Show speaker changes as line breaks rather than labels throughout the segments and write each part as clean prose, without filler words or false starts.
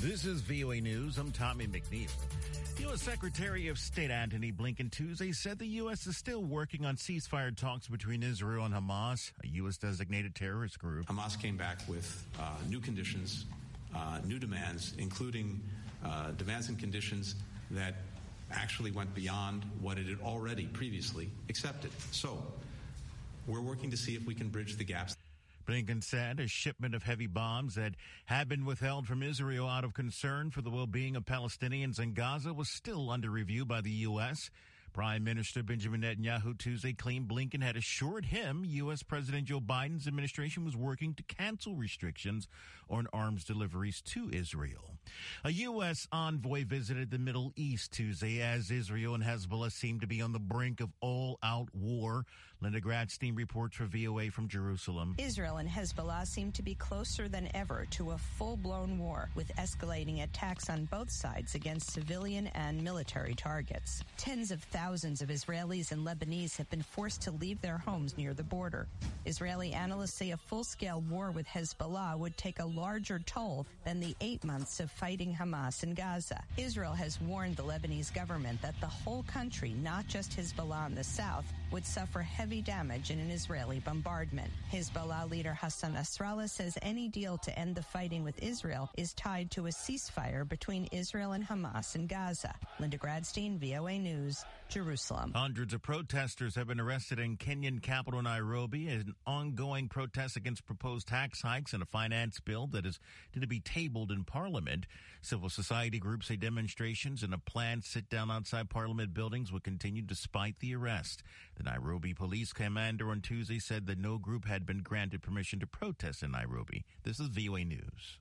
This is VOA News. I'm Tommy McNeil. U.S. Secretary of State Antony Blinken Tuesday said the U.S. is still working on ceasefire talks between Israel and Hamas, a U.S.-designated terrorist group.
Hamas came back with new conditions, new demands, including demands and conditions that actually went beyond what it had already previously accepted. So we're working to see if we can bridge the gaps.
Blinken said a shipment of heavy bombs that had been withheld from Israel out of concern for the well-being of Palestinians in Gaza was still under review by the U.S. Prime Minister Benjamin Netanyahu Tuesday claimed Blinken had assured him U.S. President Joe Biden's administration was working to cancel restrictions on arms deliveries to Israel. A U.S. envoy visited the Middle East Tuesday as Israel and Hezbollah seem to be on the brink of all-out war. Linda Gradstein reports for VOA from Jerusalem.
Israel and Hezbollah seem to be closer than ever to a full-blown war, with escalating attacks on both sides against civilian and military targets. Tens of thousands of Israelis and Lebanese have been forced to leave their homes near the border. Israeli analysts say a full-scale war with Hezbollah would take a larger toll than the 8 months of fighting Hamas in Gaza. Israel has warned the Lebanese government that the whole country, not just Hezbollah in the south, would suffer heavy damage in an Israeli bombardment. Hezbollah leader Hassan Nasrallah says any deal to end the fighting with Israel is tied to a ceasefire between Israel and Hamas in Gaza. Linda Gradstein, VOA News, Jerusalem.
Hundreds of protesters have been arrested in Kenyan capital Nairobi in an ongoing protest against proposed tax hikes and a finance bill that is to be tabled in Parliament. Civil society groups say demonstrations and a planned sit-down outside Parliament buildings will continue despite the arrest. The Nairobi police commander on Tuesday said that no group had been granted permission to protest in Nairobi. This is VOA News.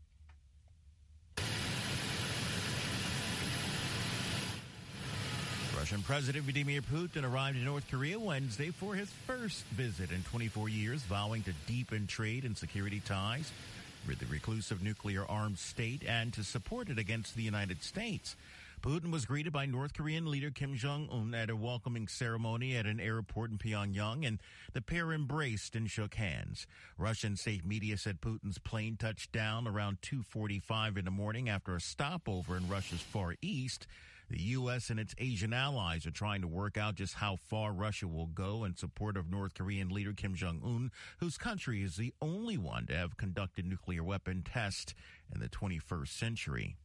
Russian President Vladimir Putin arrived in North Korea Wednesday for his first visit in 24 years, vowing to deepen trade and security ties with the reclusive nuclear-armed state and to support it against the United States. Putin was greeted by North Korean leader Kim Jong-un at a welcoming ceremony at an airport in Pyongyang, and the pair embraced and shook hands. Russian state media said Putin's plane touched down around 2:45 in the morning after a stopover in Russia's Far East. The U.S. and its Asian allies are trying to work out just how far Russia will go in support of North Korean leader Kim Jong-un, whose country is the only one to have conducted nuclear weapon tests in the 21st century.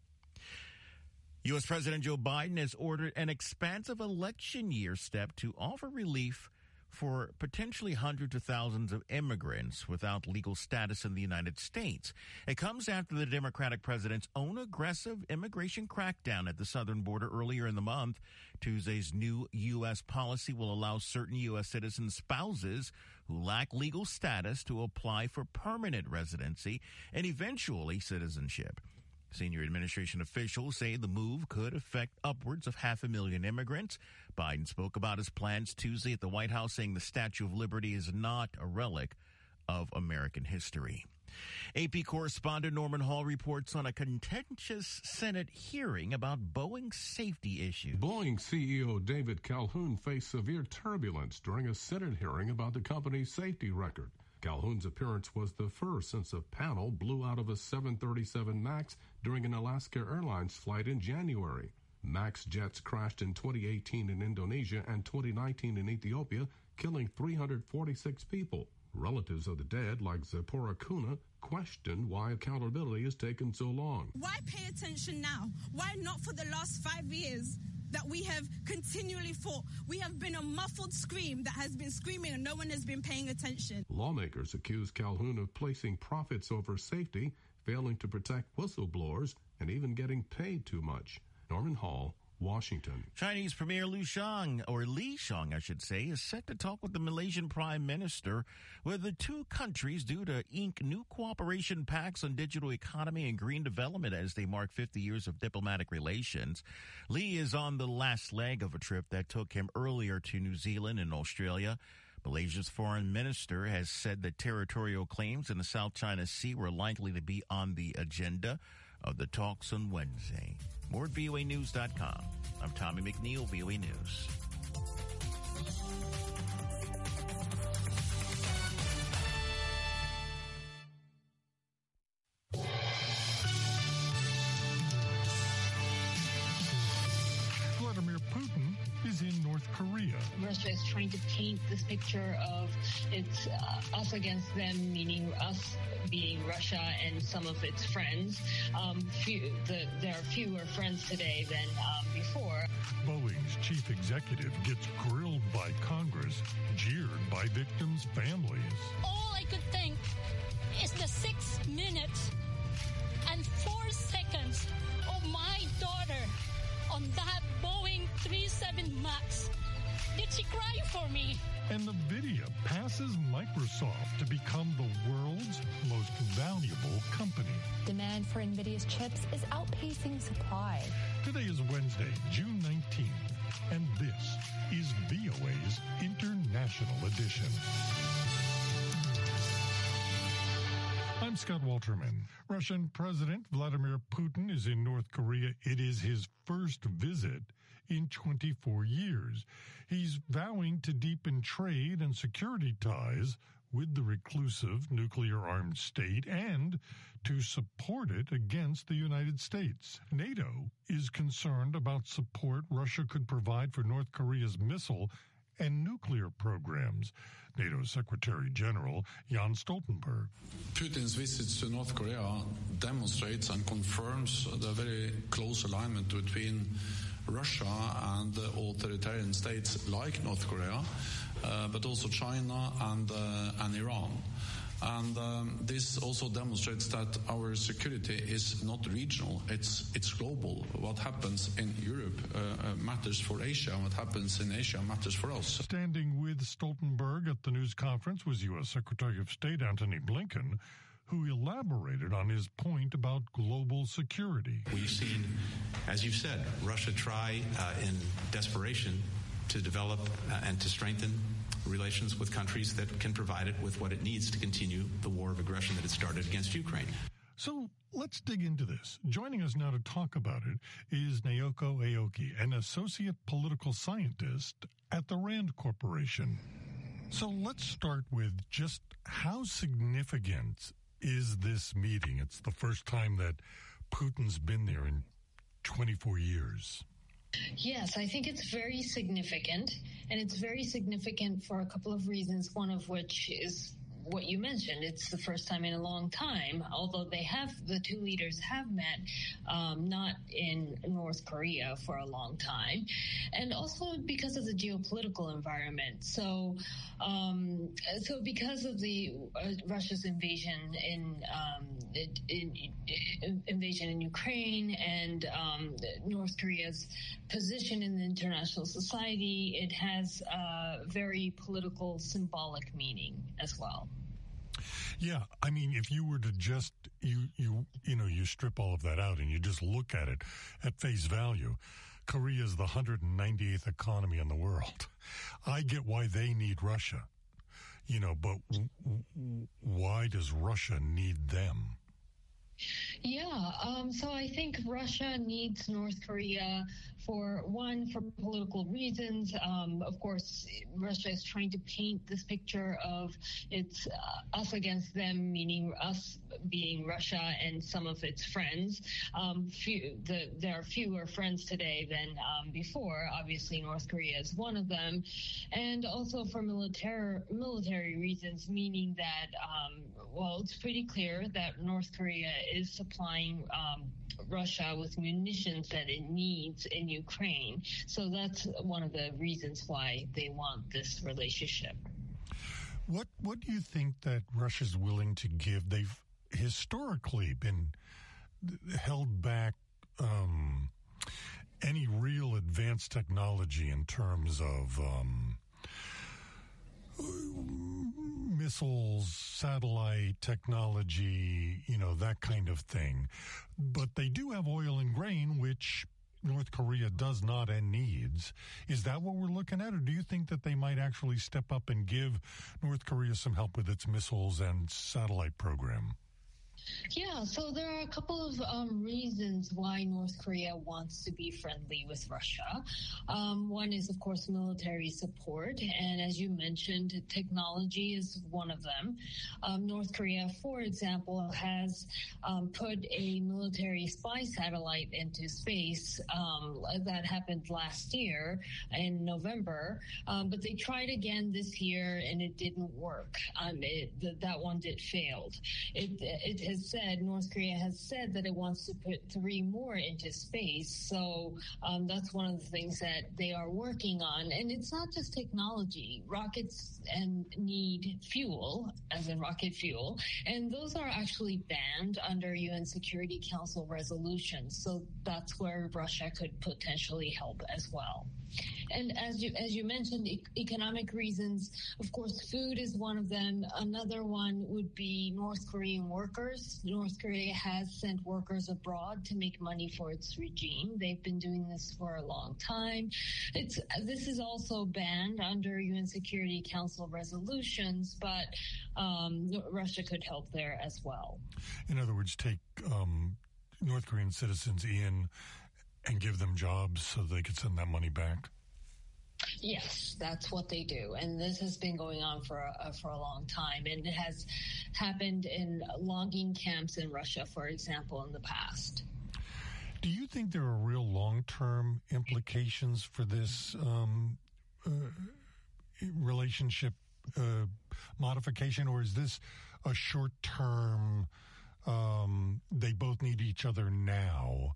U.S. President Joe Biden has ordered an expansive election year step to offer relief for potentially hundreds of thousands of immigrants without legal status in the United States. It comes after the Democratic president's own aggressive immigration crackdown at the southern border earlier in the month. Tuesday's new U.S. policy will allow certain U.S. citizens' spouses who lack legal status to apply for permanent residency and eventually citizenship. Senior administration officials say the move could affect upwards of 500,000 immigrants. Biden spoke about his plans Tuesday at the White House, saying the Statue of Liberty is not a relic of American history. AP correspondent Norman Hall reports on a contentious Senate hearing about Boeing's safety issues.
Boeing CEO David Calhoun faced severe turbulence during a Senate hearing about the company's safety record. Calhoun's appearance was the first since a panel blew out of a 737 MAX during an Alaska Airlines flight in January. MAX jets crashed in 2018 in Indonesia and 2019 in Ethiopia, killing 346 people. Relatives of the dead, like Zipporah Kuna, question why accountability has taken so long.
Why pay attention now? Why not for the last 5 years that we have continually fought? We have been a muffled scream that has been screaming and no one has been paying attention.
Lawmakers accuse Calhoun of placing profits over safety, failing to protect whistleblowers, and even getting paid too much. Norman Hall, Washington.
Chinese Premier Li Qiang, I should say, is set to talk with the Malaysian Prime Minister, with the two countries due to ink new cooperation pacts on digital economy and green development as they mark 50 years of diplomatic relations. Li is on the last leg of a trip that took him earlier to New Zealand and Australia. Malaysia's foreign minister has said that territorial claims in the South China Sea were likely to be on the agenda of the talks on Wednesday. More at voanews.com. I'm Tommy McNeil, VOA News.
Russia is trying to paint this picture of it's us against them, meaning us being Russia and some of its friends. There are fewer friends today than before.
Boeing's chief executive gets grilled by Congress, jeered by victims' families.
All I could think is the 6 minutes and 4 seconds of my daughter on that Boeing 37 MAX. Did she cry for me?
And NVIDIA passes Microsoft to become the world's most valuable company.
Demand for NVIDIA's chips is outpacing supply.
Today is Wednesday, June 19th, and this is VOA's International Edition. I'm Scott Walterman. Russian President Vladimir Putin is in North Korea. It is his first visit in 24 years. He's vowing to deepen trade and security ties with the reclusive nuclear-armed state and to support it against the United States. NATO is concerned about support Russia could provide for North Korea's missile and nuclear programs. NATO Secretary General Jens Stoltenberg.
Putin's visit to North Korea demonstrates and confirms the very close alignment between Russia and authoritarian states like North Korea, but also China and Iran. And this also demonstrates that our security is not regional, it's global. What happens in Europe matters for Asia, and what happens in Asia matters for us.
Standing with Stoltenberg at the news conference was U.S. Secretary of State Antony Blinken, who elaborated on his point about global security.
We've seen, as you said, Russia try in desperation to develop and to strengthen relations with countries that can provide it with what it needs to continue the war of aggression that it started against Ukraine.
So let's dig into this. Joining us now to talk about it is Naoko Aoki, an associate political scientist at the RAND Corporation. So let's start with just how significant is this meeting? It's the first time that Putin's been there in 24 years.
Yes, I think it's very significant, and it's very significant for a couple of reasons, one of which is what you mentioned. It's the first time in a long time, although the two leaders have met, not in North Korea for a long time, and also because of the geopolitical environment. So because of the Russia's invasion in Ukraine and North Korea's position in the international society, it has a very political, symbolic meaning as well.
Yeah, I mean, if you were to just you strip all of that out and you just look at it at face value, Korea is the 198th economy in the world. I get why they need Russia, but why does Russia need them?
Yeah, so I think Russia needs North Korea for political reasons. Of course, Russia is trying to paint this picture of it's us against them, meaning us being Russia and some of its friends. There are fewer friends today than before. Obviously, North Korea is one of them. And also for military reasons, meaning that, it's pretty clear that North Korea is supplying Russia with munitions that it needs in Ukraine. So that's one of the reasons why they want this relationship.
What do you think that Russia's willing to give? They've historically been held back any real advanced technology in terms of missiles, satellite technology, that kind of thing. But they do have oil and grain, which North Korea does not and needs. Is that what we're looking at? Or do you think that they might actually step up and give North Korea some help with its missiles and satellite program?
Yeah, so there are a couple of reasons why North Korea wants to be friendly with Russia. One is, of course, military support. And as you mentioned, technology is one of them. North Korea, for example, has put a military spy satellite into space. That happened last year in November. But they tried again this year, and it didn't work. That one failed. It has said, North Korea has said that it wants to put 3 more into space. So that's one of the things that they are working on. And it's not just technology. Rockets need fuel, as in rocket fuel. And those are actually banned under UN Security Council resolutions. So that's where Russia could potentially help as well. And as you mentioned, economic reasons, of course, food is one of them. Another one would be North Korean workers. North Korea has sent workers abroad to make money for its regime. They've been doing this for a long time. This is also banned under UN Security Council resolutions, but Russia could help there as well.
In other words, take North Korean citizens in and give them jobs so they could send that money back?
Yes, that's what they do. And this has been going on for a long time. And it has happened in logging camps in Russia, for example, in the past.
Do you think there are real long-term implications for this relationship modification, or is this a short-term, they both need each other now?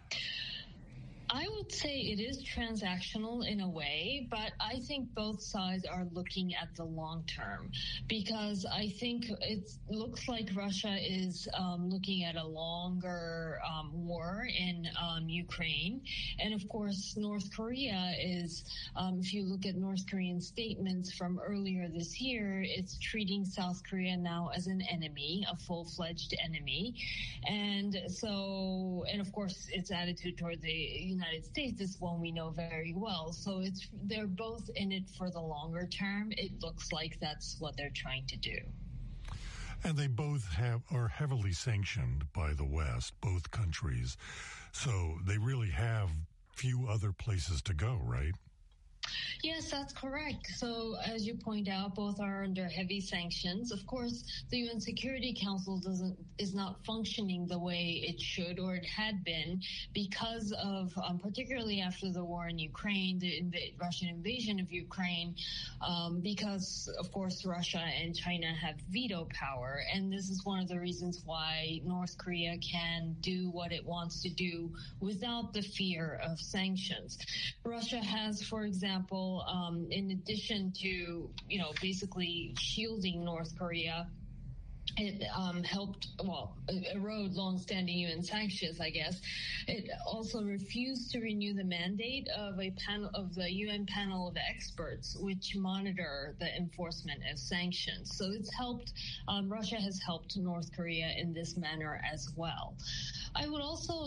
I would say it is transactional in a way, but I think both sides are looking at the long term, because I think it looks like Russia is looking at a longer war in Ukraine. And of course, North Korea is, if you look at North Korean statements from earlier this year, it's treating South Korea now as an enemy, a full-fledged enemy. And so, and of course, its attitude toward the United States is one we know very well. So they're both in it for the longer term. It looks like that's what they're trying to do.
And they both are heavily sanctioned by the West, both countries. So they really have few other places to go, right?
Yes, that's correct. So, as you point out, both are under heavy sanctions. Of course, the UN Security Council is not functioning the way it should or it had been because of, particularly after the war in Ukraine, the Russian invasion of Ukraine, because, of course, Russia and China have veto power. And this is one of the reasons why North Korea can do what it wants to do without the fear of sanctions. Russia has, for example, in addition to, basically shielding North Korea, it helped, erode long-standing UN sanctions, I guess. It also refused to renew the mandate of the UN panel of experts, which monitor the enforcement of sanctions. So it's helped, Russia has helped North Korea in this manner as well. I would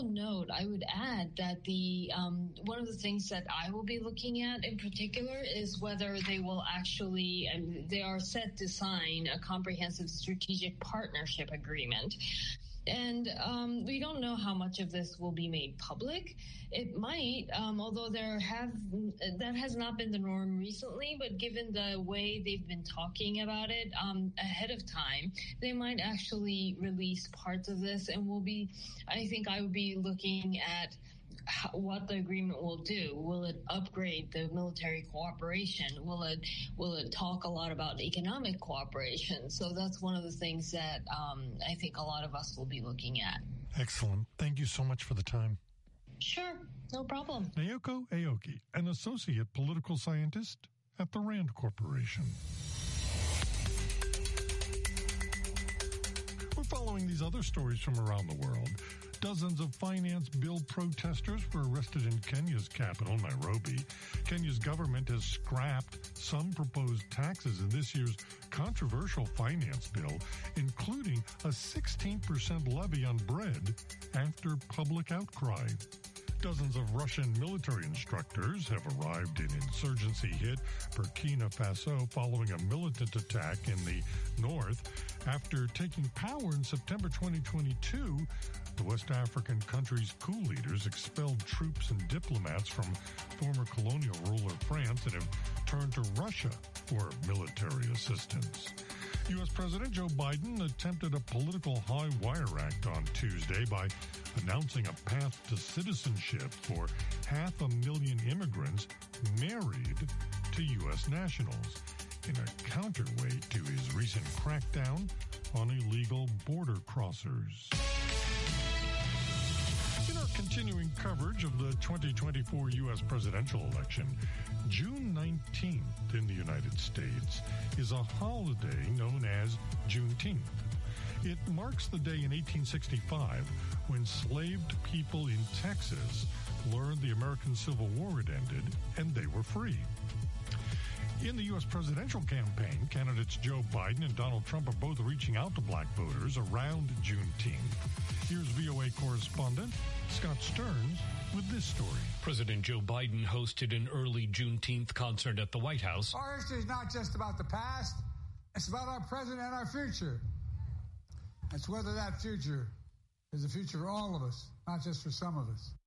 add that one of the things that I will be looking at in particular is whether they will actually, and they are set to sign a comprehensive strategic partnership agreement. And we don't know how much of this will be made public. It might, although that has not been the norm recently, but given the way they've been talking about it ahead of time, they might actually release parts of this, and I think I would be looking at what the agreement will do. Will it upgrade the military cooperation? Will it talk a lot about economic cooperation? So that's one of the things that I think a lot of us will be looking at.
Excellent. Thank you so much for the time.
Sure, no problem.
Naoko Aoki, an associate political scientist at the RAND Corporation. We're following these other stories from around the world. Dozens of finance bill protesters were arrested in Kenya's capital, Nairobi. Kenya's government has scrapped some proposed taxes in this year's controversial finance bill, including a 16% levy on bread after public outcry. Dozens of Russian military instructors have arrived in insurgency-hit Burkina Faso following a militant attack in the north. After taking power in September 2022, the West African country's coup leaders expelled troops and diplomats from former colonial ruler France and have turned to Russia for military assistance. U.S. President Joe Biden attempted a political high-wire act on Tuesday by announcing a path to citizenship for 500,000 immigrants married to U.S. nationals, in a counterweight to his recent crackdown on illegal border crossers. In our continuing coverage of the 2024 U.S. presidential election, June 19th in the United States is a holiday known as Juneteenth. It marks the day in 1865 when enslaved people in Texas learned the American Civil War had ended and they were free. In the U.S. presidential campaign, candidates Joe Biden and Donald Trump are both reaching out to black voters around Juneteenth. Here's VOA correspondent Scott Stearns with this story.
President Joe Biden hosted an early Juneteenth concert at the White House.
Our history is not just about the past, it's about our present and our future. It's whether that future is the future for all of us, not just for some of us.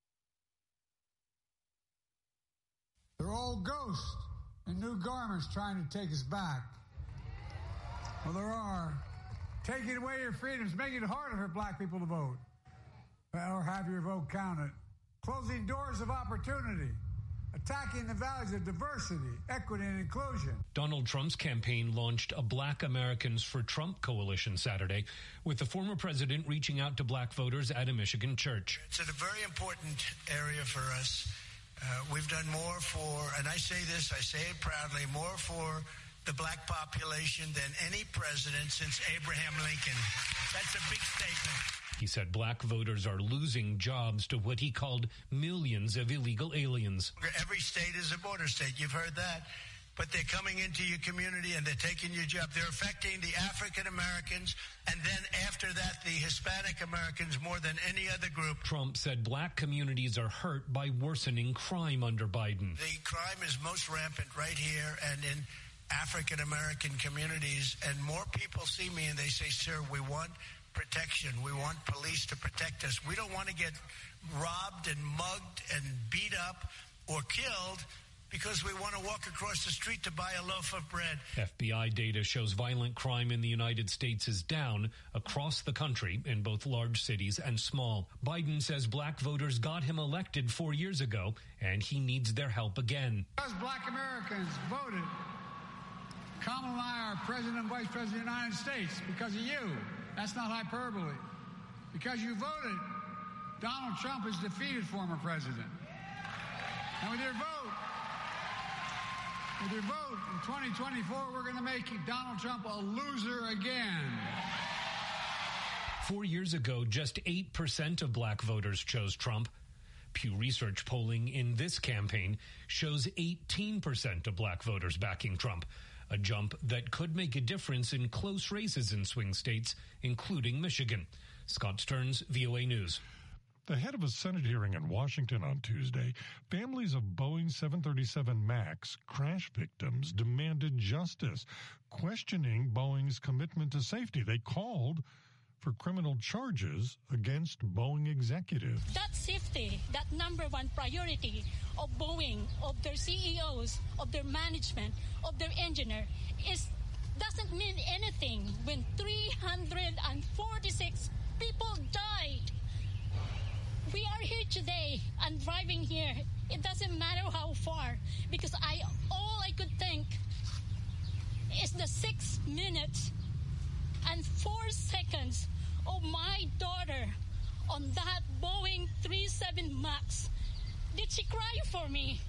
They're old ghosts in new garments trying to take us back. Well, there are. Taking away your freedoms, making it harder for black people to vote or have your vote counted. Closing doors of opportunity. Attacking the values of diversity, equity, and inclusion.
Donald Trump's campaign launched a Black Americans for Trump coalition Saturday, with the former president reaching out to black voters at a Michigan church.
It's a very important area for us. We've done more for, and I say this, I say it proudly, more for the black population than any president since Abraham Lincoln. That's a big statement.
He said black voters are losing jobs to what he called millions of illegal aliens.
Every state is a border state. You've heard that. But they're coming into your community and they're taking your job. They're affecting the African Americans and then after that, the Hispanic Americans more than any other group.
Trump said black communities are hurt by worsening crime under Biden.
The crime is most rampant right here and in African American communities. And more people see me and they say, sir, we want protection. We want police to protect us. We don't want to get robbed and mugged and beat up or killed because we want to walk across the street to buy a loaf of bread.
FBI data shows violent crime in the United States is down across the country in both large cities and small. Biden says black voters got him elected 4 years ago, and he needs their help again.
Because black Americans voted, Kamala and I are President and Vice President of the United States because of you. That's not hyperbole. Because you voted, Donald Trump is defeated former president. And with your vote in 2024, we're going to make Donald Trump a loser again.
4 years ago, just 8% of black voters chose Trump. Pew Research polling in this campaign shows 18% of black voters backing Trump, a jump that could make a difference in close races in swing states, including Michigan. Scott Stearns, VOA News.
Ahead of a Senate hearing in Washington on Tuesday, families of Boeing 737 MAX crash victims demanded justice, questioning Boeing's commitment to safety. They called for criminal charges against Boeing executives.
That safety, that number one priority of Boeing, of their CEOs, of their management, of their engineer, doesn't mean anything when 346 people died. We are here today and driving here. It doesn't matter how far, because all I could think is the 6 minutes and 4 seconds of my daughter on that Boeing 37 MAX. Did she cry for me?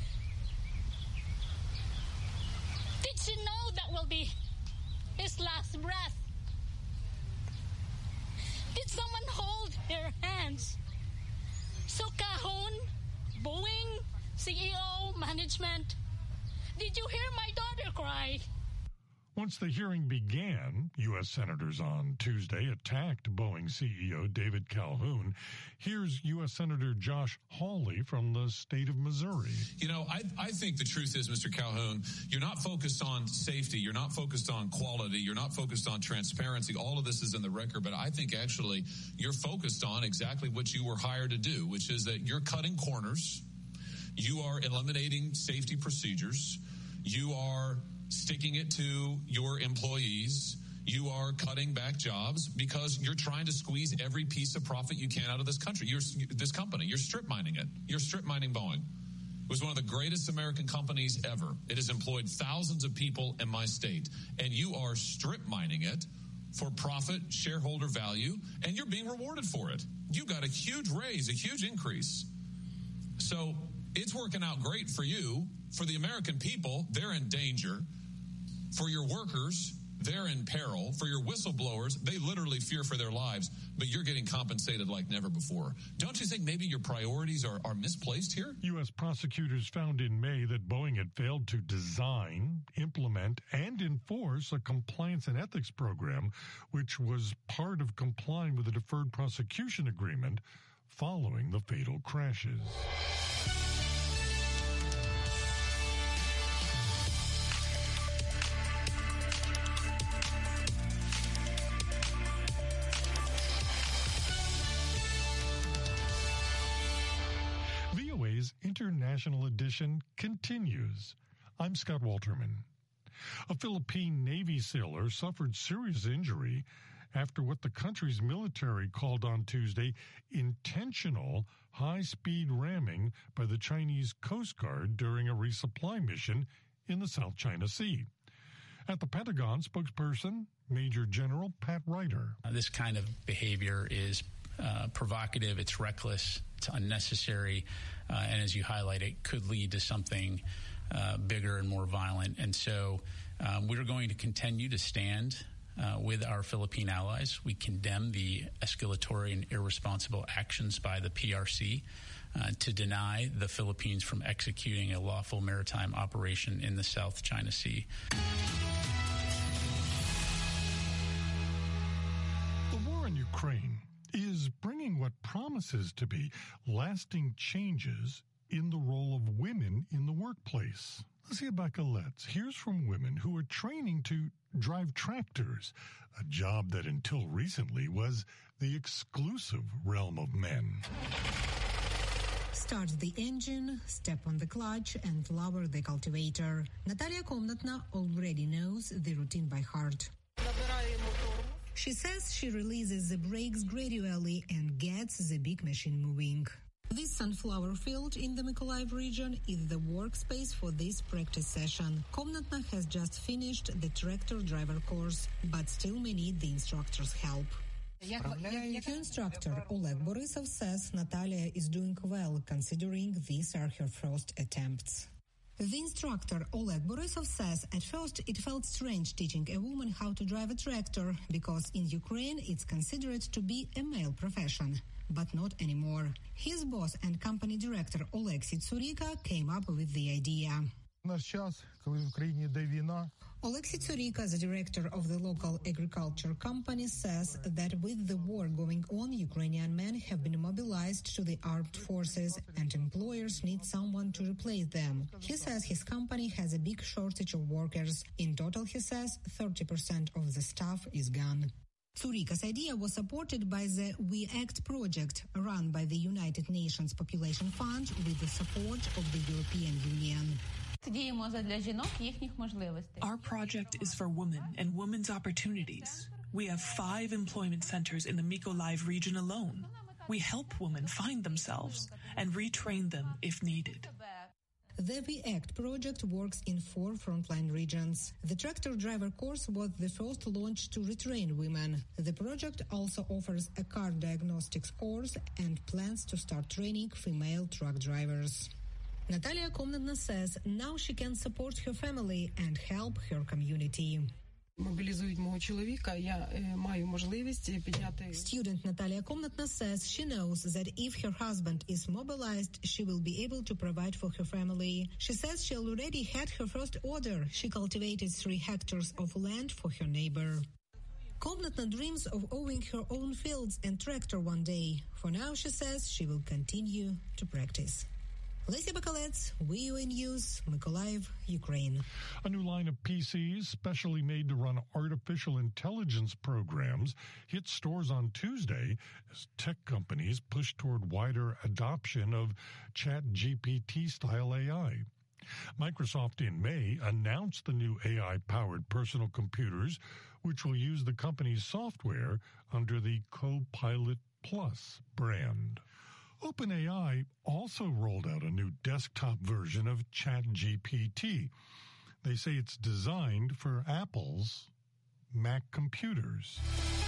Did she know that will be his last breath? Did someone hold her hands? So Cajon, Boeing, CEO, management, did you hear my daughter cry?
Once the hearing began, U.S. senators on Tuesday attacked Boeing CEO David Calhoun. Here's U.S. Senator Josh Hawley from the state of Missouri.
You know, I think the truth is, Mr. Calhoun, you're not focused on safety. You're not focused on quality. You're not focused on transparency. All of this is in the record, but I think actually you're focused on exactly what you were hired to do, which is that you're cutting corners. You are eliminating safety procedures. You are sticking it to your employees. You are cutting back jobs because you're trying to squeeze every piece of profit you can out of this country. This company, you're strip mining it. You're strip mining Boeing. It was one of the greatest American companies ever. It has employed thousands of people in my state, and you are strip mining it for profit, shareholder value, and you're being rewarded for it. You got a huge raise, a huge increase. So it's working out great for you. For the American people, they're in danger. For your workers, they're in peril. For your whistleblowers, they literally fear for their lives, but you're getting compensated like never before. Don't you think maybe your priorities are misplaced here?
U.S. prosecutors found in May that Boeing had failed to design, implement, and enforce a compliance and ethics program, which was part of complying with the deferred prosecution agreement following the fatal crashes. International edition continues. I'm Scott Walterman. A Philippine Navy sailor suffered serious injury after what the country's military called on Tuesday intentional high-speed ramming by the Chinese Coast Guard during a resupply mission in the South China Sea. At the Pentagon, spokesperson Major General Pat Ryder.
This kind of behavior is provocative, it's reckless, it's unnecessary, and as you highlight, it could lead to something bigger and more violent. And so we're going to continue to stand with our Philippine allies. We condemn the escalatory and irresponsible actions by the PRC to deny the Philippines from executing a lawful maritime operation in the South China Sea.
The war in Ukraine is bringing what promises to be lasting changes in the role of women in the workplace. Rebecca Letts hears from women who are training to drive tractors, a job that until recently was the exclusive realm of men.
Start the engine, step on the clutch, and lower the cultivator. Natalia Komnatna already knows the routine by heart. She says she releases the brakes gradually and gets the big machine moving. This sunflower field in the Mykolaiv region is the workspace for this practice session. Komnatna has just finished the tractor driver course, but still may need the instructor's help. Her instructor, Oleg Borisov, says Natalia is doing well, considering these are her first attempts. The instructor, Oleg Borisov, says at first it felt strange teaching a woman how to drive a tractor because in Ukraine it's considered to be a male profession. But not anymore. His boss and company director Oleksiy Tsurika came up with the idea. Oleksiy Tsurika, the director of the local agriculture company, says that with the war going on, Ukrainian men have been mobilized to the armed forces and employers need someone to replace them. He says his company has a big shortage of workers. In total, he says, 30% of the staff is gone. Tsurika's idea was supported by the We Act project, run by the United Nations Population Fund with the support of the European Union.
Our project is for women and women's opportunities. We have 5 employment centers in the Mykolaiv region alone. We help women find themselves and retrain them if needed.
The We Act project works in 4 frontline regions. The tractor driver course was the first launched to retrain women. The project also offers a car diagnostics course and plans to start training female truck drivers. Natalia Komnatna says now she can support her family and help her community. Student Natalia Komnatna says she knows that if her husband is mobilized, she will be able to provide for her family. She says she already had her first order. She cultivated 3 hectares of land for her neighbor. Komnatna dreams of owning her own fields and tractor one day. For now, she says she will continue to practice. Lisa Bakalets, VOA News, Mykolaiv, Ukraine.
A new line of PCs specially made to run artificial intelligence programs hit stores on Tuesday as tech companies push toward wider adoption of ChatGPT-style AI. Microsoft in May announced the new AI-powered personal computers, which will use the company's software under the Copilot Plus brand. OpenAI also rolled out a new desktop version of ChatGPT. They say it's designed for Apple's Mac computers.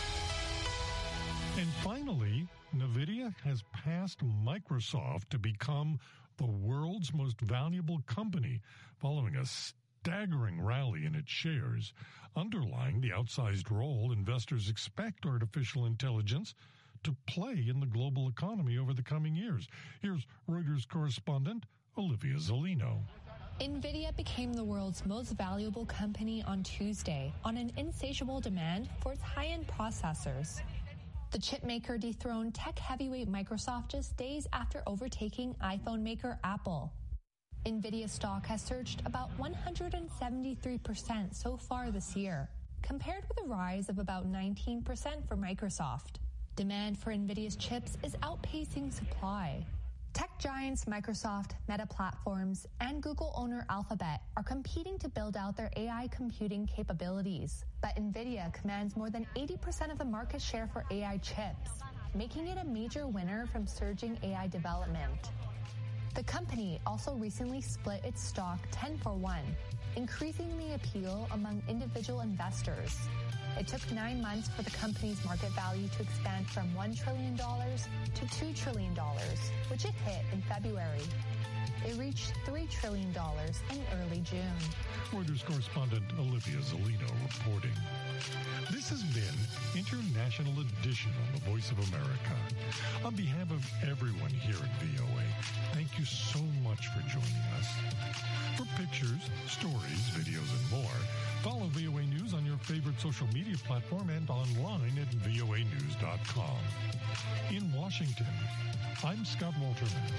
And finally, NVIDIA has passed Microsoft to become the world's most valuable company following a staggering rally in its shares, underlying the outsized role investors expect artificial intelligence to play in the global economy over the coming years. Here's Reuters correspondent Olivia Zolino.
NVIDIA became the world's most valuable company on Tuesday on an insatiable demand for its high-end processors. The chip maker dethroned tech heavyweight Microsoft just days after overtaking iPhone maker Apple. NVIDIA stock has surged about 173% so far this year, compared with a rise of about 19% for Microsoft. Demand for NVIDIA's chips is outpacing supply. Tech giants Microsoft, Meta Platforms, and Google owner Alphabet are competing to build out their AI computing capabilities. But NVIDIA commands more than 80% of the market share for AI chips, making it a major winner from surging AI development. The company also recently split its stock 10-for-1, increasing the appeal among individual investors. It took 9 months for the company's market value to expand from $1 trillion to $2 trillion, which it hit in February. It reached $3 trillion in early June.
Reuters correspondent Olivia Zolino reporting. This has been International Edition on the Voice of America. On behalf of everyone here at VOA, thank you so much for joining us. For pictures, stories, videos, and more, follow VOA News on your favorite social media platform and online at voanews.com. In Washington, I'm Scott Walterman.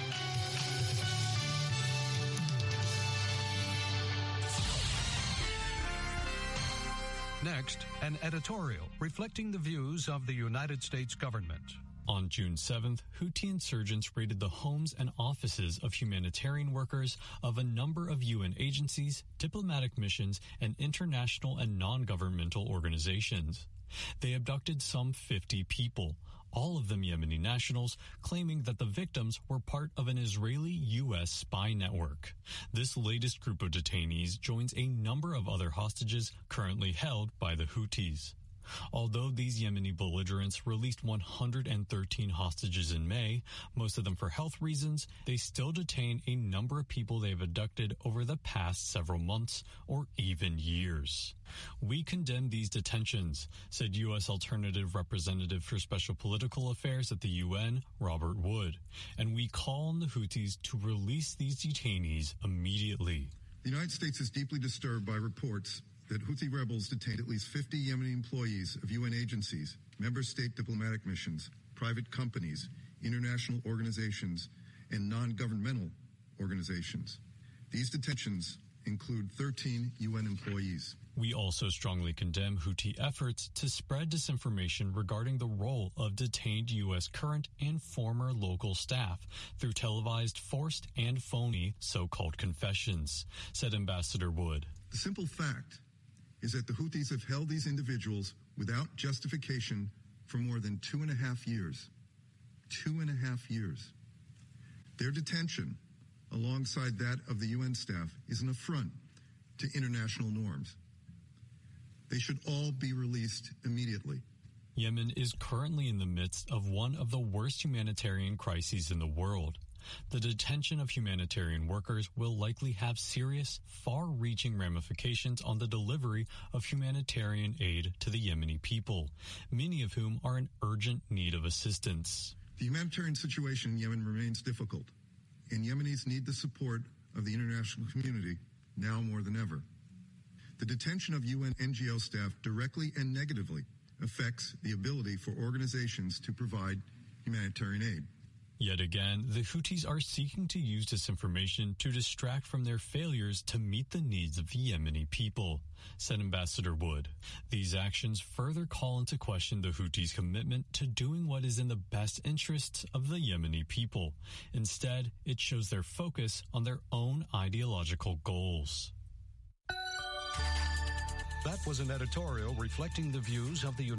Next, an editorial reflecting the views of the United States government.
On June 7th, Houthi insurgents raided the homes and offices of humanitarian workers of a number of UN agencies, diplomatic missions, and international and non-governmental organizations. They abducted some 50 people, all of them Yemeni nationals, claiming that the victims were part of an Israeli-U.S. spy network. This latest group of detainees joins a number of other hostages currently held by the Houthis. Although these Yemeni belligerents released 113 hostages in May, most of them for health reasons, they still detain a number of people they have abducted over the past several months or even years. We condemn these detentions, said U.S. Alternative Representative for Special Political Affairs at the UN, Robert Wood, and we call on the Houthis to release these detainees immediately.
The United States is deeply disturbed by reports that Houthi rebels detained at least 50 Yemeni employees of UN agencies, member state diplomatic missions, private companies, international organizations, and non-governmental organizations. These detentions include 13 UN employees.
We also strongly condemn Houthi efforts to spread disinformation regarding the role of detained U.S. current and former local staff through televised, forced, and phony so-called confessions, said Ambassador Wood.
The simple fact is that the Houthis have held these individuals without justification for more than 2.5 years. 2.5 years. Their detention, alongside that of the UN staff, is an affront to international norms. They should all be released immediately.
Yemen is currently in the midst of one of the worst humanitarian crises in the world. The detention of humanitarian workers will likely have serious, far-reaching ramifications on the delivery of humanitarian aid to the Yemeni people, many of whom are in urgent need of assistance.
The humanitarian situation in Yemen remains difficult, and Yemenis need the support of the international community now more than ever. The detention of UN NGO staff directly and negatively affects the ability for organizations to provide humanitarian aid.
Yet again, the Houthis are seeking to use disinformation to distract from their failures to meet the needs of the Yemeni people, said Ambassador Wood. These actions further call into question the Houthis' commitment to doing what is in the best interests of the Yemeni people. Instead, it shows their focus on their own ideological goals.
That was an editorial reflecting the views of the